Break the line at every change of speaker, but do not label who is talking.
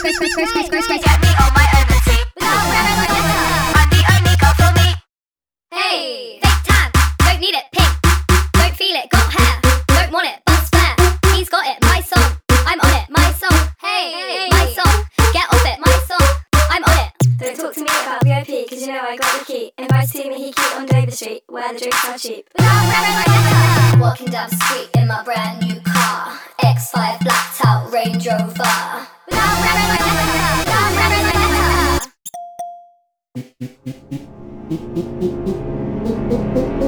Get me on my own team. Without wearing my letter. I'm the only girl for me.
Hey, fake tan, don't need it, pink. Don't feel it, got hair. Don't want it, bust flare. He's got it, my song. I'm on it, my song. Hey, my song. Get off it, my song. I'm on it.
Don't talk to me about VIP, cause you know I got the key. Invite to me, he keep on Dover Street, where the drinks are cheap.
Without wearing my letter. Walking down the street in my brand new car. X5 blacked out Range Rover. Without wearing my letter. Without wearing my letter.